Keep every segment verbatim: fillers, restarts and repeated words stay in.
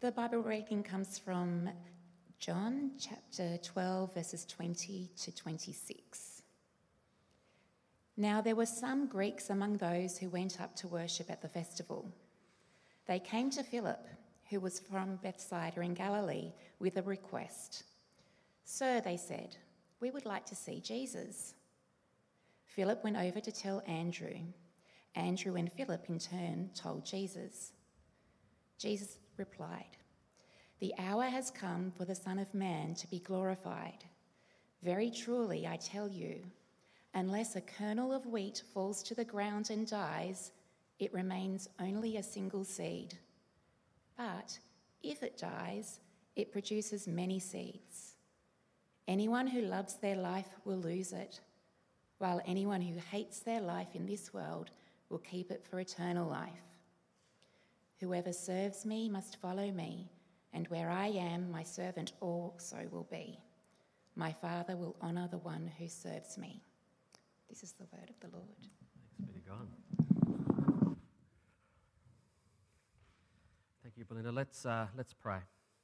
The Bible reading comes from John chapter twelve, verses twenty to twenty-six. Now there were some Greeks among those who went up to worship at the festival. They came to Philip, who was from Bethsaida in Galilee, with a request. "Sir," they said, "we would like to see Jesus." Philip went over to tell Andrew. Andrew and Philip in turn told Jesus. Jesus replied, "The hour has come for the Son of Man to be glorified. Very truly, I tell you, unless a kernel of wheat falls to the ground and dies, it remains only a single seed. But if it dies, it produces many seeds. Anyone who loves their life will lose it, while anyone who hates their life in this world will keep it for eternal life. Whoever serves me must follow me, and where I am, my servant also will be. My Father will honour the one who serves me." This is the word of the Lord. Thanks be to God. Thank you, Belinda. Let's, uh, let's pray.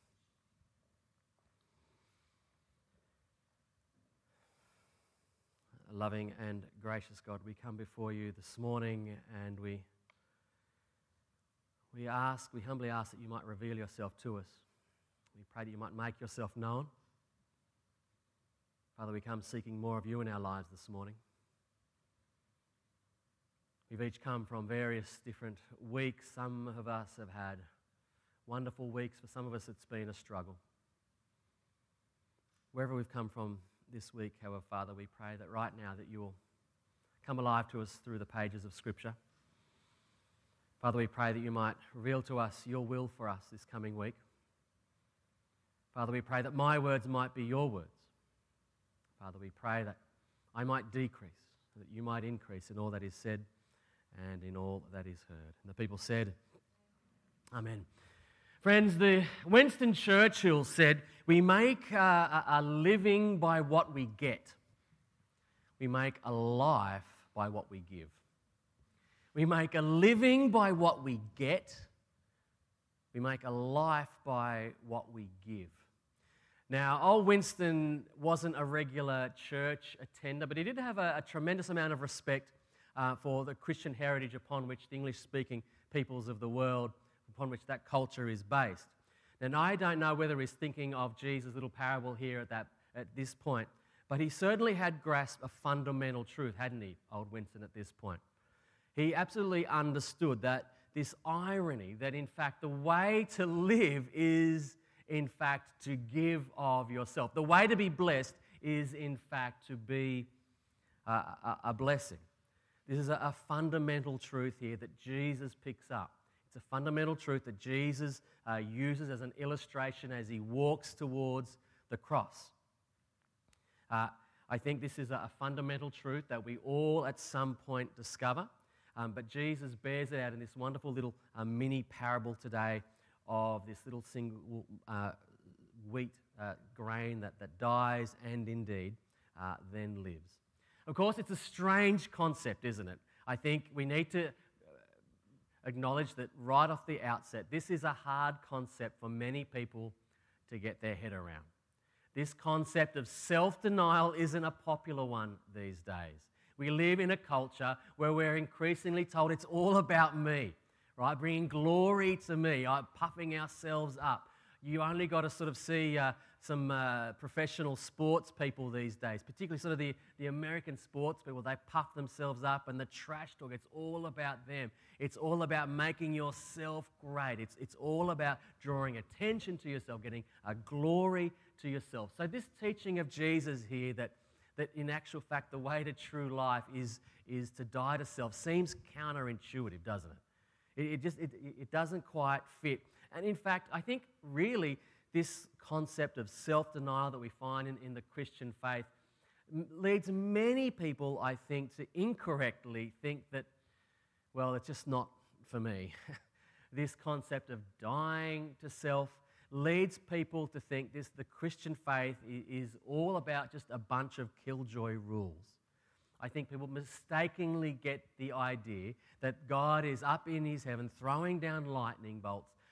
Loving and gracious God, we come before you this morning and we we ask, we humbly ask that you might reveal yourself to us. We pray that you might make yourself known. Father, we come seeking more of you in our lives this morning. We've each come from various different weeks. Some of us have had wonderful weeks. For some of us, it's been a struggle. Wherever we've come from this week, however, Father, we pray that right now that you will come alive to us through the pages of Scripture. Father, we pray that you might reveal to us your will for us this coming week. Father, we pray that my words might be your words. Father, we pray that I might decrease, so that you might increase in all that is said and in all that is heard. And the people said, Amen. Friends, the Winston Churchill said, we make a, a living by what we get. We make a life by what we give. We make a living by what we get. We make a life by what we give. Now, old Winston wasn't a regular church attender, but he did have a, a tremendous amount of respect uh, for the Christian heritage upon which the English-speaking peoples of the world, upon which that culture is based. Now, I don't know whether he's thinking of Jesus' little parable here at, that, at this point, but he certainly had grasped a fundamental truth, hadn't he, old Winston, at this point? He absolutely understood that this irony, that in fact the way to live is in fact to give of yourself. The way to be blessed is in fact to be a, a, a blessing. This is a, a fundamental truth here that Jesus picks up. It's a fundamental truth that Jesus uh, uses as an illustration as he walks towards the cross. Uh, I think this is a, a fundamental truth that we all at some point discover. Um, but Jesus bears it out in this wonderful little uh, mini parable today of this little single uh, wheat uh, grain that, that dies and indeed uh, then lives. Of course, it's a strange concept, isn't it? I think we need to acknowledge that right off the outset, this is a hard concept for many people to get their head around. This concept of self-denial isn't a popular one these days. We live in a culture where we're increasingly told it's all about me, right? Bringing glory to me, uh, puffing ourselves up. You only got to sort of see uh, some uh, professional sports people these days, particularly sort of the, the American sports people. They puff themselves up and the trash talk, it's all about them. It's all about making yourself great. It's, it's all about drawing attention to yourself, getting a glory to yourself. So this teaching of Jesus here that that in actual fact the way to true life is, is to die to self seems counterintuitive, doesn't it? It, it just it, it doesn't quite fit. And in fact, I think really this concept of self-denial that we find in, in the Christian faith leads many people, I think, to incorrectly think that, well, it's just not for me. This concept of dying to self leads people to think this the Christian faith is all about just a bunch of killjoy rules. I think people mistakenly get the idea that God is up in his heaven throwing down lightning bolts,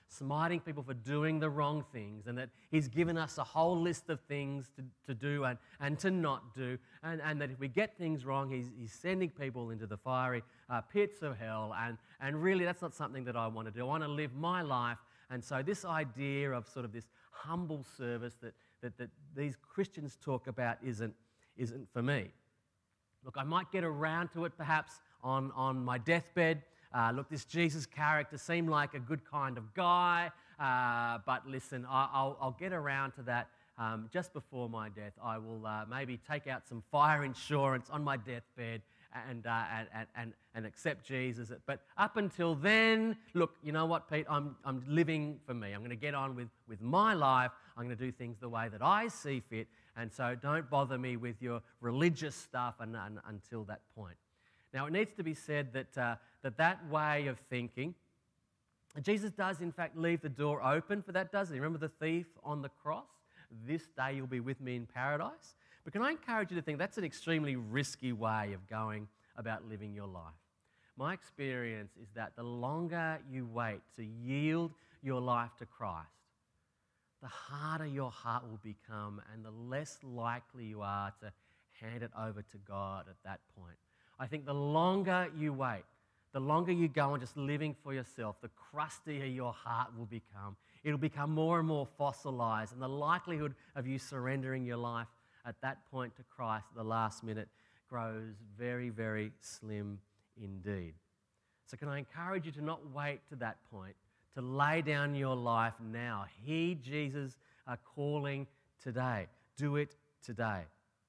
smiting people for doing the wrong things, and that he's given us a whole list of things to, to do and, and to not do, and, and that if we get things wrong, he's, he's sending people into the fiery uh, pits of hell, and, and really that's not something that I want to do. I want to live my life, and so this idea of sort of this humble service that, that, that these Christians talk about isn't, isn't for me. Look, I might get around to it perhaps on, on my deathbed. Uh, look, this Jesus character seemed like a good kind of guy, uh, but listen, I, I'll, I'll get around to that um, just before my death. I will uh, maybe take out some fire insurance on my deathbed and, uh, and, and, and accept Jesus. But up until then, look, you know what, Pete, I'm, I'm living for me. I'm going to get on with, with my life. I'm going to do things the way that I see fit. And so don't bother me with your religious stuff and, and, until that point. Now, it needs to be said that, uh, that that way of thinking, Jesus does in fact leave the door open for that, doesn't he? Remember the thief on the cross? This day you'll be with me in paradise. But can I encourage you to think that's an extremely risky way of going about living your life? My experience is that the longer you wait to yield your life to Christ, the harder your heart will become and the less likely you are to hand it over to God at that point. I think the longer you wait, the longer you go on just living for yourself, the crustier your heart will become. It'll become more and more fossilized, and the likelihood of you surrendering your life at that point to Christ at the last minute grows very, very slim indeed. So can I encourage you to not wait to that point, to lay down your life now. Heed Jesus' uh, calling today. Do it today.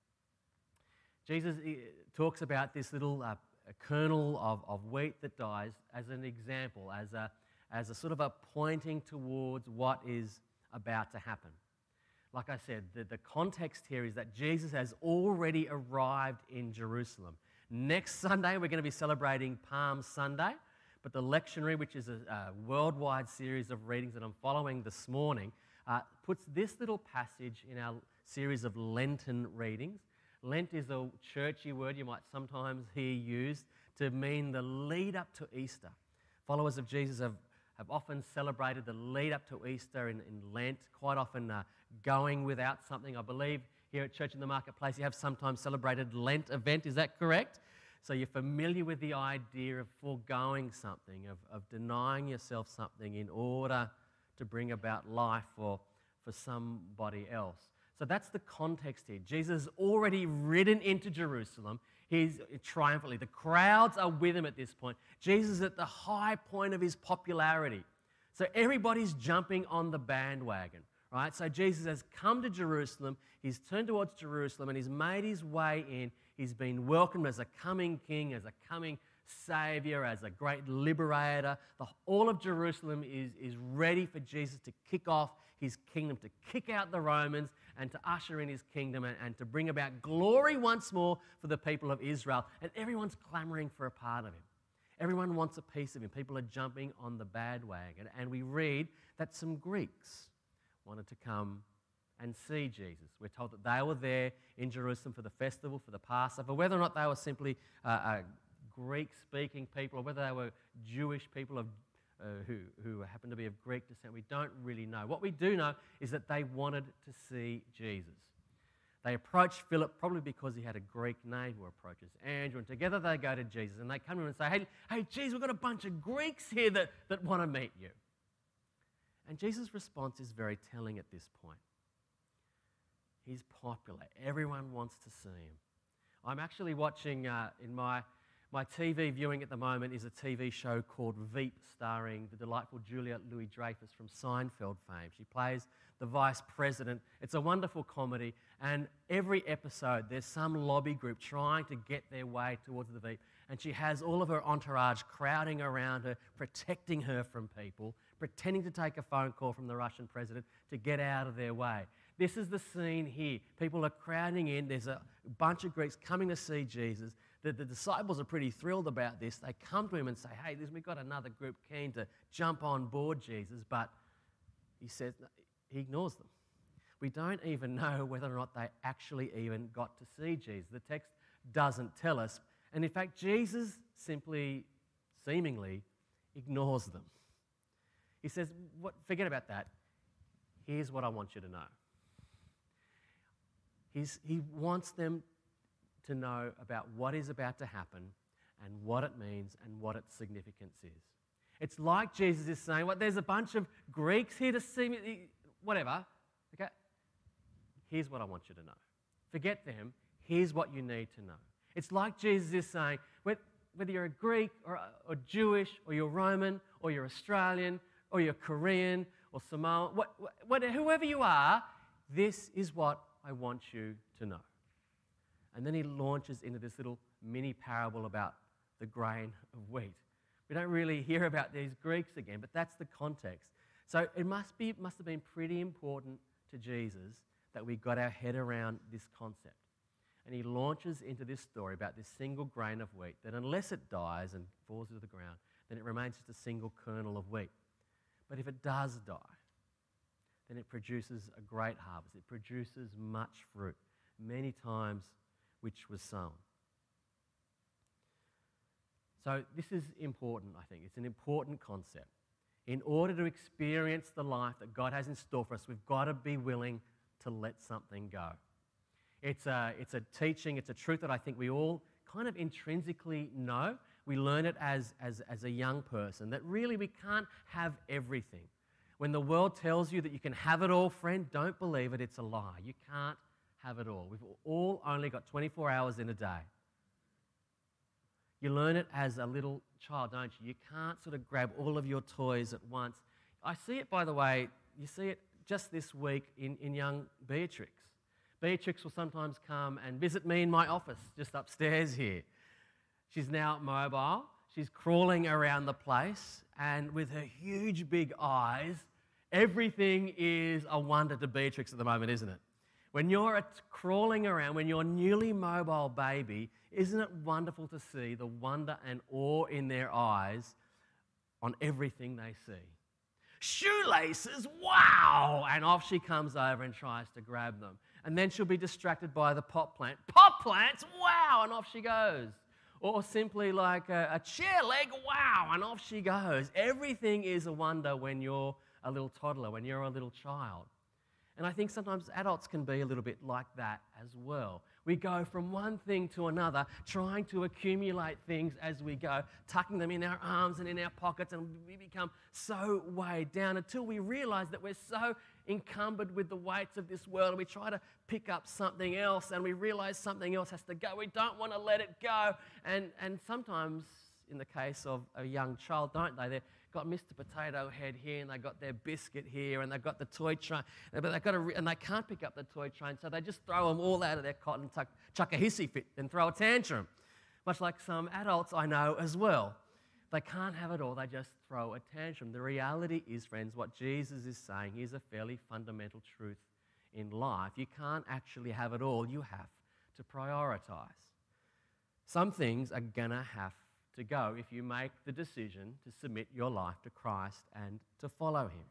Jesus talks about this little uh, kernel of, of wheat that dies as an example, as a, as a sort of a pointing towards what is about to happen. Like I said, the, the context here is that Jesus has already arrived in Jerusalem. Next Sunday, we're going to be celebrating Palm Sunday. But the lectionary, which is a, a worldwide series of readings that I'm following this morning, uh, puts this little passage in our series of Lenten readings. Lent is a churchy word you might sometimes hear used to mean the lead up to Easter. Followers of Jesus have, have often celebrated the lead up to Easter in, in Lent, quite often uh, going without something. I believe here at Church in the Marketplace you have sometimes celebrated Lent event, is that correct? So you're familiar with the idea of foregoing something, of, of denying yourself something in order to bring about life for, for somebody else. So that's the context here. Jesus has already ridden into Jerusalem. He's triumphantly. The crowds are with him at this point. Jesus is at the high point of his popularity. So everybody's jumping on the bandwagon, right? So Jesus has come to Jerusalem. He's turned towards Jerusalem and he's made his way in. He's been welcomed as a coming king, as a coming savior, as a great liberator. The, all of Jerusalem is, is ready for Jesus to kick off his kingdom, to kick out the Romans and to usher in his kingdom and, and to bring about glory once more for the people of Israel. And everyone's clamoring for a part of him. Everyone wants a piece of him. People are jumping on the bandwagon. And we read that some Greeks wanted to come and see Jesus. We're told that they were there in Jerusalem for the festival, for the Passover. Whether or not they were simply uh, uh, Greek-speaking people or whether they were Jewish people of, uh, who, who happened to be of Greek descent, we don't really know. What we do know is that they wanted to see Jesus. They approached Philip probably because he had a Greek name, who approaches Andrew, and together they go to Jesus and they come to him and say, hey, hey, Jesus, we've got a bunch of Greeks here that, that want to meet you. And Jesus' response is very telling at this point. He's popular. Everyone wants to see him. I'm actually watching uh, in my, my T V viewing at the moment is a T V show called Veep, starring the delightful Juliette Louis-Dreyfus from Seinfeld fame. She plays the vice president. It's a wonderful comedy, and every episode there's some lobby group trying to get their way towards the Veep, and she has all of her entourage crowding around her, protecting her from people, pretending to take a phone call from the Russian president to get out of their way. This is the scene here. People are crowding in. There's a bunch of Greeks coming to see Jesus. The, the disciples are pretty thrilled about this. They come to him and say, hey, we've got another group keen to jump on board Jesus. But he says, he ignores them. We don't even know whether or not they actually even got to see Jesus. The text doesn't tell us. And in fact, Jesus simply, seemingly, ignores them. He says, what, forget about that. Here's what I want you to know. He's, he wants them to know about what is about to happen and what it means and what its significance is. It's like Jesus is saying, well, there's a bunch of Greeks here to see me, whatever. Okay? Here's what I want you to know. Forget them. Here's what you need to know. It's like Jesus is saying, whether you're a Greek or, or Jewish or you're Roman or you're Australian or you're Korean or Samoan, what, what, whoever you are, this is what I want you to know. And then he launches into this little mini parable about the grain of wheat. We don't really hear about these Greeks again, but that's the context. So it must be must have been pretty important to Jesus that we got our head around this concept. And he launches into this story about this single grain of wheat that unless it dies and falls to the ground, then it remains just a single kernel of wheat. But if it does die, then it produces a great harvest. It produces much fruit, many times which was sown. So this is important, I think. It's an important concept. In order to experience the life that God has in store for us, we've got to be willing to let something go. It's a, it's a teaching, it's a truth that I think we all kind of intrinsically know. We learn it as, as, as a young person, that really we can't have everything. When the world tells you that you can have it all, friend, don't believe it, it's a lie. You can't have it all. We've all only got twenty-four hours in a day. You learn it as a little child, don't you? You can't sort of grab all of your toys at once. I see it, by the way, you see it just this week in, in young Beatrix. Beatrix will sometimes come and visit me in my office just upstairs here. She's now mobile. She's crawling around the place, and with her huge big eyes, everything is a wonder to Beatrix at the moment, isn't it? When you're a t- crawling around, when you're a newly mobile baby, isn't it wonderful to see the wonder and awe in their eyes on everything they see? Shoelaces, wow! And off she comes over and tries to grab them. And then she'll be distracted by the pot plant. Pot plants, wow! And off she goes. Or simply like a, a chair leg, wow! And off she goes. Everything is a wonder when you're a little toddler, when you're a little child. And I think sometimes adults can be a little bit like that as well. We go from one thing to another, trying to accumulate things as we go, tucking them in our arms and in our pockets, and we become so weighed down until we realize that we're so encumbered with the weights of this world, and we try to pick up something else, and we realize something else has to go. We don't want to let it go. And, and sometimes, in the case of a young child, don't they? They've got Mister Potato Head here, and they've got their biscuit here, and they've got the toy train, but they've got to, and they can't pick up the toy train, so they just throw them all out of their cot and tuck, chuck a hissy fit and throw a tantrum. Much like some adults I know as well. They can't have it all, they just throw a tantrum. The reality is, friends, what Jesus is saying is a fairly fundamental truth in life. You can't actually have it all, you have to prioritize. Some things are going to have to go if you make the decision to submit your life to Christ and to follow him.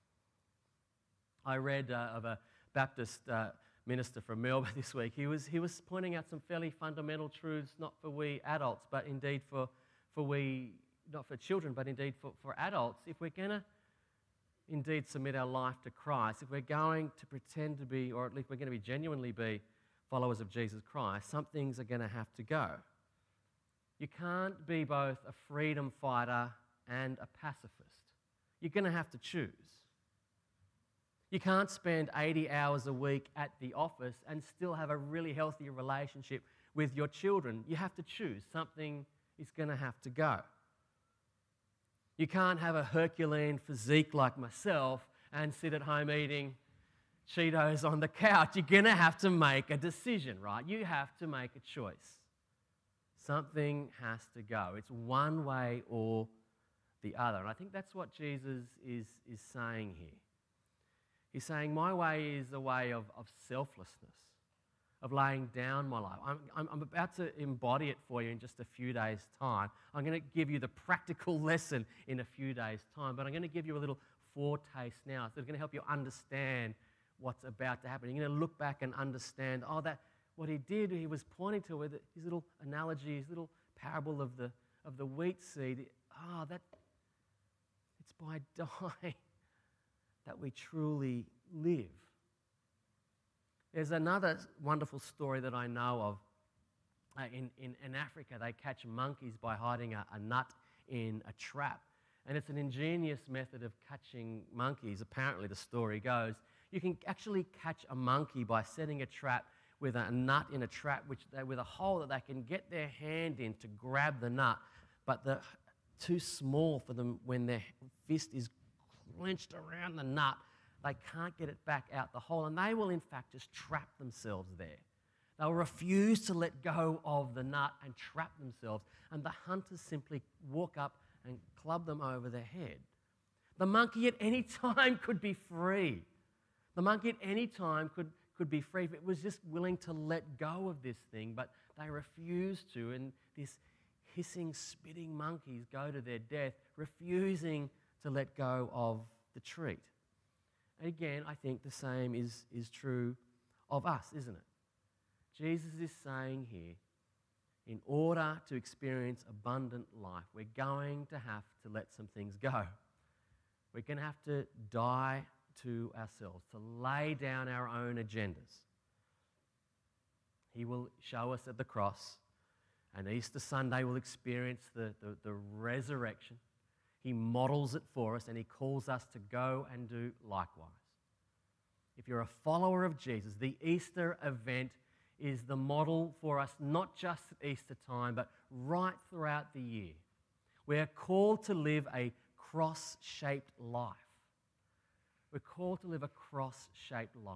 I read uh, of a Baptist uh, minister from Melbourne this week. He was, he was pointing out some fairly fundamental truths, not for we adults, but indeed for, for we, not for children, but indeed for, for adults. If we're going to indeed submit our life to Christ, if we're going to pretend to be, or at least we're going to be genuinely be followers of Jesus Christ, some things are going to have to go. You can't be both a freedom fighter and a pacifist. You're going to have to choose. You can't spend eighty hours a week at the office and still have a really healthy relationship with your children. You have to choose. Something is going to have to go. You can't have a Herculean physique like myself and sit at home eating Cheetos on the couch. You're going to have to make a decision, right? You have to make a choice. Something has to go. It's one way or the other. And I think that's what Jesus is, is saying here. He's saying my way is a way of, of selflessness, of laying down my life. I'm, I'm, I'm about to embody it for you in just a few days' time. I'm going to give you the practical lesson in a few days' time, but I'm going to give you a little foretaste now. So it's going to help you understand what's about to happen. You're going to look back and understand, oh, that what he did, he was pointing to with his little analogy, his little parable of the, of the wheat seed. Ah, oh, that it's by dying that we truly live. There's another wonderful story that I know of. Uh, in, in, in Africa, they catch monkeys by hiding a, a nut in a trap. And it's an ingenious method of catching monkeys, apparently the story goes. You can actually catch a monkey by setting a trap with a nut in a trap, which they, with a hole that they can get their hand in to grab the nut, but they're too small for them when their fist is clenched around the nut. They can't get it back out the hole, and they will in fact just trap themselves there. They'll refuse to let go of the nut and trap themselves, and the hunters simply walk up and club them over the head. The monkey at any time could be free. The monkey at any time could, could be free if it was just willing to let go of this thing, but they refuse to, and these hissing, spitting monkeys go to their death, refusing to let go of the treat. And again, I think the same is, is true of us, isn't it? Jesus is saying here, in order to experience abundant life, we're going to have to let some things go. We're going to have to die to ourselves, to lay down our own agendas. He will show us at the cross, and Easter Sunday we'll experience the, the, the resurrection. He models it for us, and he calls us to go and do likewise. If you're a follower of Jesus, the Easter event is the model for us, not just at Easter time, but right throughout the year. We are called to live a cross-shaped life. We're called to live a cross-shaped life,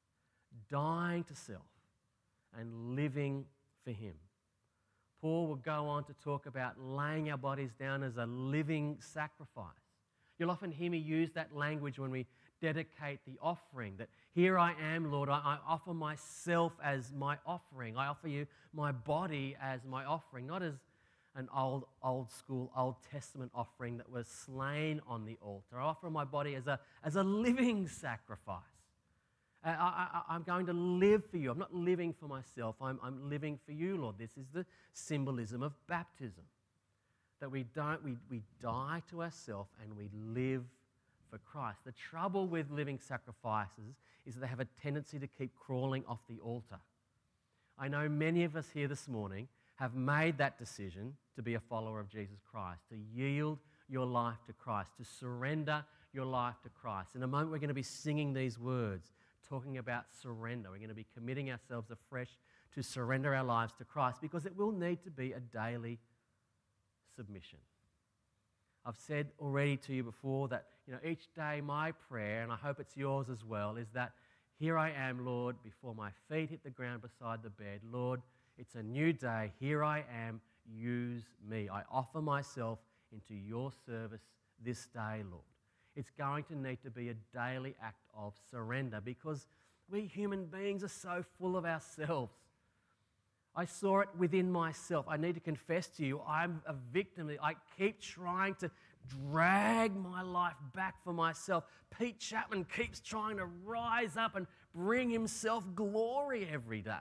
dying to self and living for him. Paul will go on to talk about laying our bodies down as a living sacrifice. You'll often hear me use that language when we dedicate the offering, that here I am, Lord, I, I offer myself as my offering. I offer you my body as my offering, not as an old, old school, Old Testament offering that was slain on the altar. I offer my body as a, as a living sacrifice. I, I, I'm going to live for you. I'm not living for myself. I'm, I'm living for you, Lord. This is the symbolism of baptism, that we don't, we, we die to ourselves and we live for Christ. The trouble with living sacrifices is that they have a tendency to keep crawling off the altar. I know many of us here this morning have made that decision to be a follower of Jesus Christ, to yield your life to Christ, to surrender your life to Christ. In a moment, we're going to be singing these words, talking about surrender. We're going to be committing ourselves afresh to surrender our lives to Christ, because it will need to be a daily submission. I've said already to you before that, you know, each day my prayer, and I hope it's yours as well, is that here I am, Lord, before my feet hit the ground beside the bed. Lord, it's a new day. Here I am. Use me. I offer myself into your service this day, Lord. It's going to need to be a daily act of surrender, because we human beings are so full of ourselves. I saw it within myself. I need to confess to you, I'm a victim. I keep trying to drag my life back for myself. Pete Chapman keeps trying to rise up and bring himself glory every day.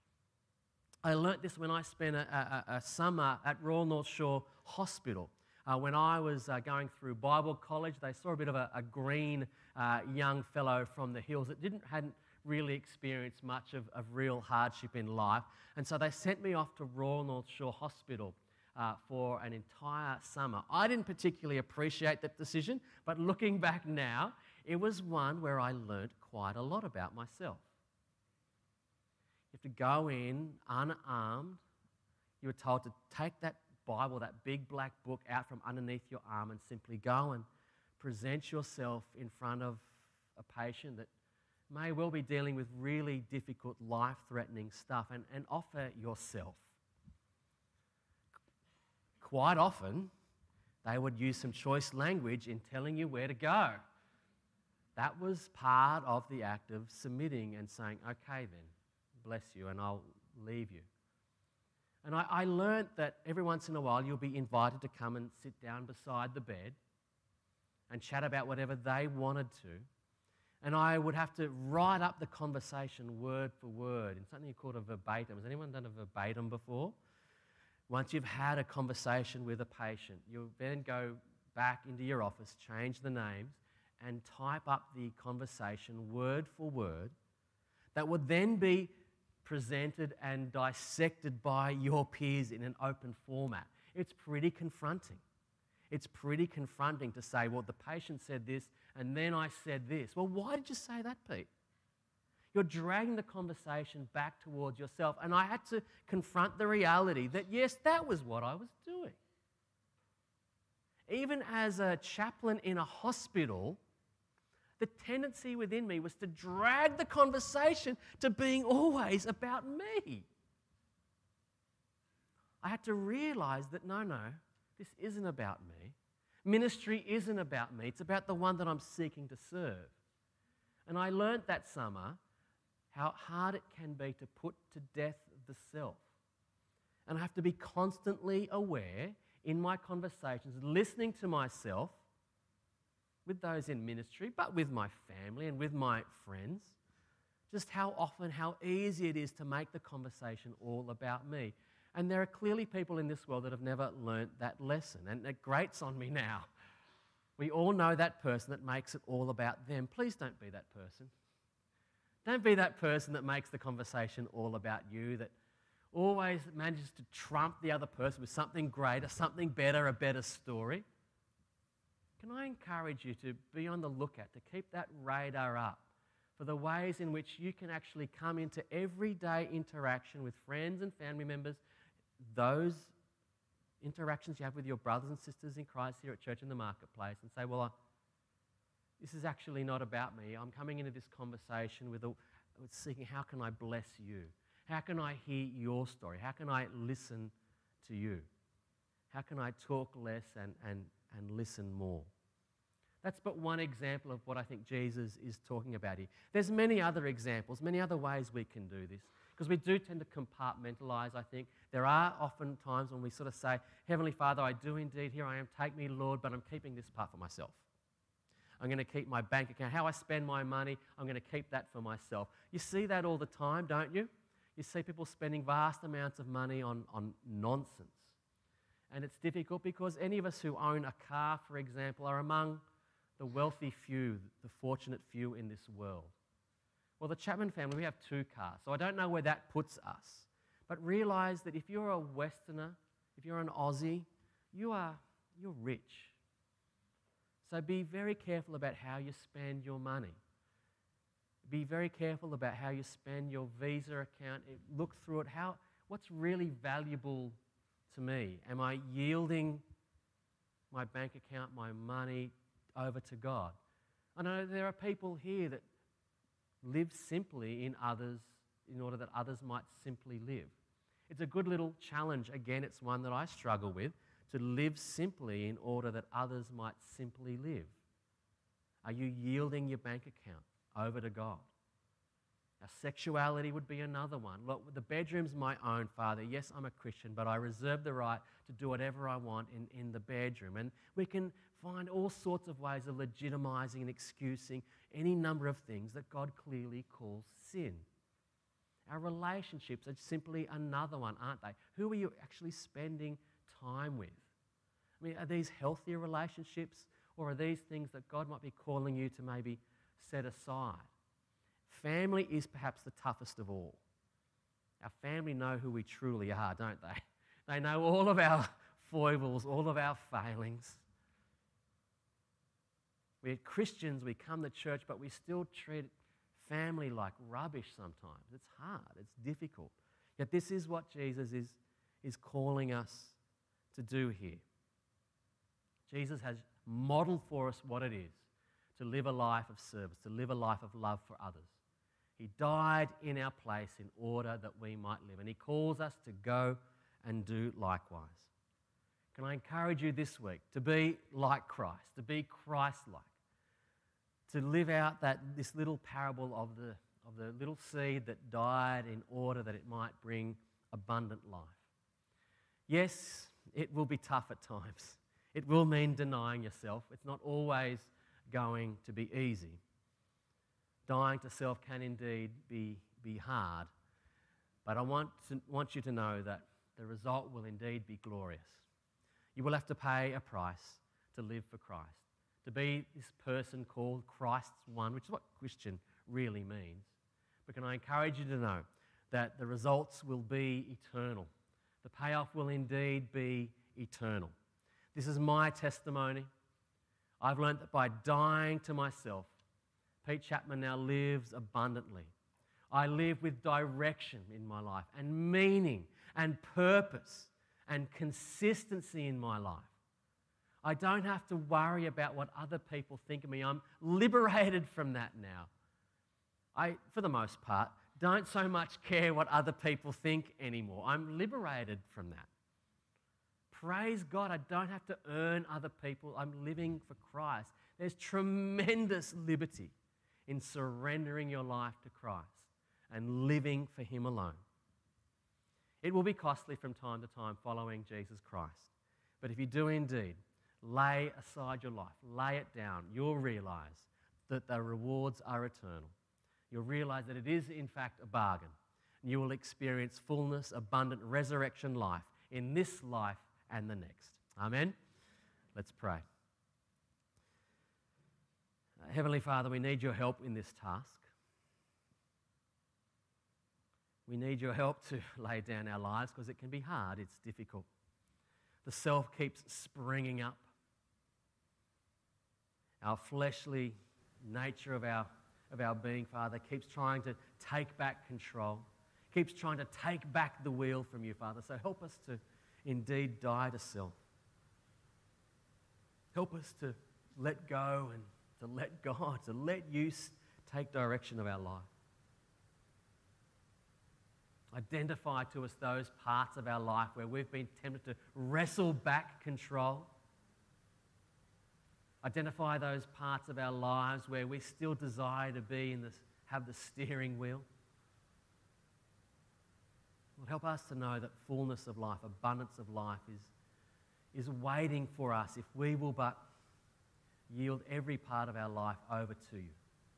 I learnt this when I spent a, a, a summer at Royal North Shore Hospital. Uh, when I was uh, going through Bible college, they saw a bit of a, a green uh, young fellow from the hills that didn't hadn't really experienced much of, of real hardship in life. And so they sent me off to Royal North Shore Hospital uh, for an entire summer. I didn't particularly appreciate that decision, but looking back now, it was one where I learnt quite a lot about myself. You have to go in unarmed. You were told to take that Bible, that big black book, out from underneath your arm and simply go and present yourself in front of a patient that may well be dealing with really difficult, life-threatening stuff, and, and offer yourself. Quite often, they would use some choice language in telling you where to go. That was part of the act of submitting and saying, okay then, bless you, and I'll leave you. And I, I learnt that every once in a while you'll be invited to come and sit down beside the bed and chat about whatever they wanted to. And I would have to write up the conversation word for word in something called a verbatim. Has anyone done a verbatim before? Once you've had a conversation with a patient, you'll then go back into your office, change the names, and type up the conversation word for word that would then be presented and dissected by your peers in an open format. It's pretty confronting. It's pretty confronting to say, well, the patient said this, and then I said this. Well, why did you say that, Pete? You're dragging the conversation back towards yourself. And I had to confront the reality that, yes, that was what I was doing. Even as a chaplain in a hospital, the tendency within me was to drag the conversation to being always about me. I had to realize that, no, no, this isn't about me. Ministry isn't about me. It's about the one that I'm seeking to serve. And I learnt that summer how hard it can be to put to death the self. And I have to be constantly aware in my conversations, listening to myself with those in ministry, but with my family and with my friends, just how often, how easy it is to make the conversation all about me. And there are clearly people in this world that have never learnt that lesson, and it grates on me now. We all know that person that makes it all about them. Please don't be that person. Don't be that person that makes the conversation all about you, that always manages to trump the other person with something greater, something better, a better story. Can I encourage you to be on the lookout, to keep that radar up for the ways in which you can actually come into everyday interaction with friends and family members, those interactions you have with your brothers and sisters in Christ here at church in the marketplace, and say, well, I, this is actually not about me. I'm coming into this conversation with, a, with seeking, how can I bless you? How can I hear your story? How can I listen to you? How can I talk less and, and, and listen more? That's but one example of what I think Jesus is talking about here. There's many other examples, many other ways we can do this, because we do tend to compartmentalize, I think. There are often times when we sort of say, Heavenly Father, I do indeed, here I am, take me, Lord, but I'm keeping this part for myself. I'm going to keep my bank account, how I spend my money, I'm going to keep that for myself. You see that all the time, don't you? You see people spending vast amounts of money on, on nonsense. And it's difficult because any of us who own a car, for example, are among the wealthy few, the fortunate few in this world. Well, the Chapman family, we have two cars, so I don't know where that puts us. But realise that if you're a Westerner, if you're an Aussie, you are, you're rich. So be very careful about how you spend your money. Be very careful about how you spend your Visa account. Look through it. How, what's really valuable to me? Am I yielding my bank account, my money, over to God? I know there are people here that live simply in others in order that others might simply live. It's a good little challenge. Again, it's one that I struggle with, to live simply in order that others might simply live. Are you yielding your bank account over to God? Now, sexuality would be another one. Look, the bedroom's my own, Father. Yes, I'm a Christian, but I reserve the right to do whatever I want in, in the bedroom. And we can find all sorts of ways of legitimizing and excusing any number of things that God clearly calls sin. Our relationships are simply another one, aren't they? Who are you actually spending time with? I mean, are these healthier relationships, or are these things that God might be calling you to maybe set aside? Family is perhaps the toughest of all. Our family know who we truly are, don't they? They know all of our foibles, all of our failings. We're Christians, we come to church, but we still treat family like rubbish sometimes. It's hard, it's difficult. Yet this is what Jesus is, is calling us to do here. Jesus has modeled for us what it is to live a life of service, to live a life of love for others. He died in our place in order that we might live, and he calls us to go and do likewise. Can I encourage you this week to be like Christ, to be Christ-like, to live out that this little parable of the, of the little seed that died in order that it might bring abundant life. Yes, it will be tough at times. It will mean denying yourself. It's not always going to be easy. Dying to self can indeed be, be hard, but I want, to, want you to know that the result will indeed be glorious. You will have to pay a price to live for Christ, to be this person called Christ's one, which is what Christian really means. But can I encourage you to know that the results will be eternal. The payoff will indeed be eternal. This is my testimony. I've learned that by dying to myself, Pete Chapman now lives abundantly. I live with direction in my life and meaning and purpose and consistency in my life. I don't have to worry about what other people think of me. I'm liberated from that now. I, for the most part, don't so much care what other people think anymore. I'm liberated from that. Praise God, I don't have to earn other people. I'm living for Christ. There's tremendous liberty in surrendering your life to Christ and living for Him alone. It will be costly from time to time following Jesus Christ. But if you do indeed lay aside your life, lay it down, you'll realize that the rewards are eternal. You'll realize that it is, in fact, a bargain. And you will experience fullness, abundant resurrection life in this life and the next. Amen? Let's pray. Uh, Heavenly Father, we need your help in this task. We need your help to lay down our lives because it can be hard, it's difficult. The self keeps springing up. Our fleshly nature of our, of our being, Father, keeps trying to take back control, keeps trying to take back the wheel from you, Father. So help us to indeed die to self. Help us to let go and to let God, to let you take direction of our life. Identify to us those parts of our life where we've been tempted to wrestle back control. Identify those parts of our lives where we still desire to be in this, have the steering wheel. Lord, help us to know that fullness of life, abundance of life is, is waiting for us if we will but yield every part of our life over to you.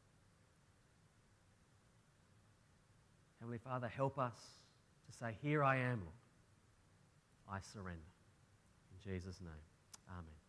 Heavenly Father, help us to say, here I am, Lord. I surrender. In Jesus' name, amen.